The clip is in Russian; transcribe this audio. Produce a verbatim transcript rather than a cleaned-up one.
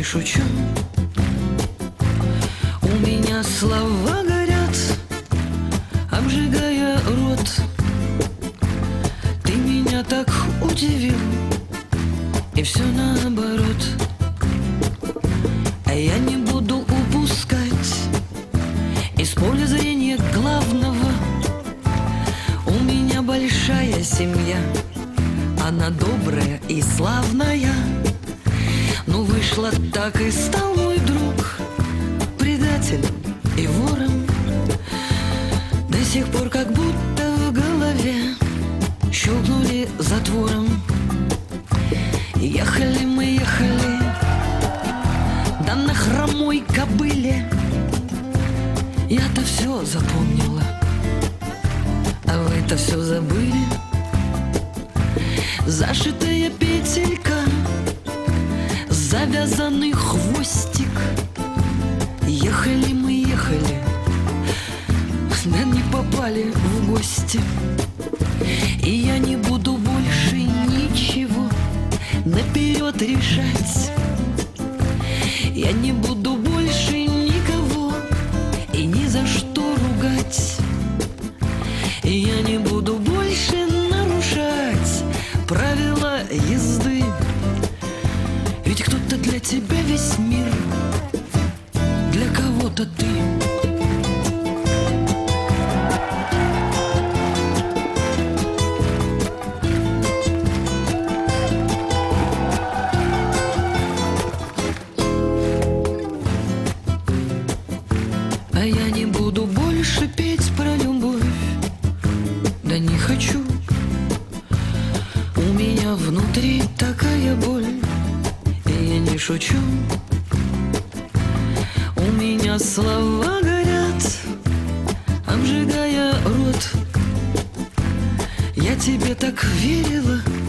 шучу. У меня слова горят, обжигая рот. Ты меня так удивил, и все наоборот. А я не буду упускать из поля зрения главного. У меня большая семья, она добрая и славная. Ну вышло так, и стал мой друг предателем и вором. До сих пор как будто в голове щелкнули затвором. Ехали мы, ехали, да на хромой кобыле. Я-то все запомнила, а вы-то все забыли. Зашитая петелька, завязанный хвостик. Ехали мы, ехали, да не попали в гости. И я не буду больше ничего наперед решать. Я не буду больше никого и ни за что ругать. И я не буду больше нарушать правила езды. Ведь кто-то для тебя весь мир, для кого-то ты. А я не буду больше петь про любовь, да не хочу. У меня внутри такая боль, и я не шучу. У меня слова горят, обжигая рот. Я тебе так верила,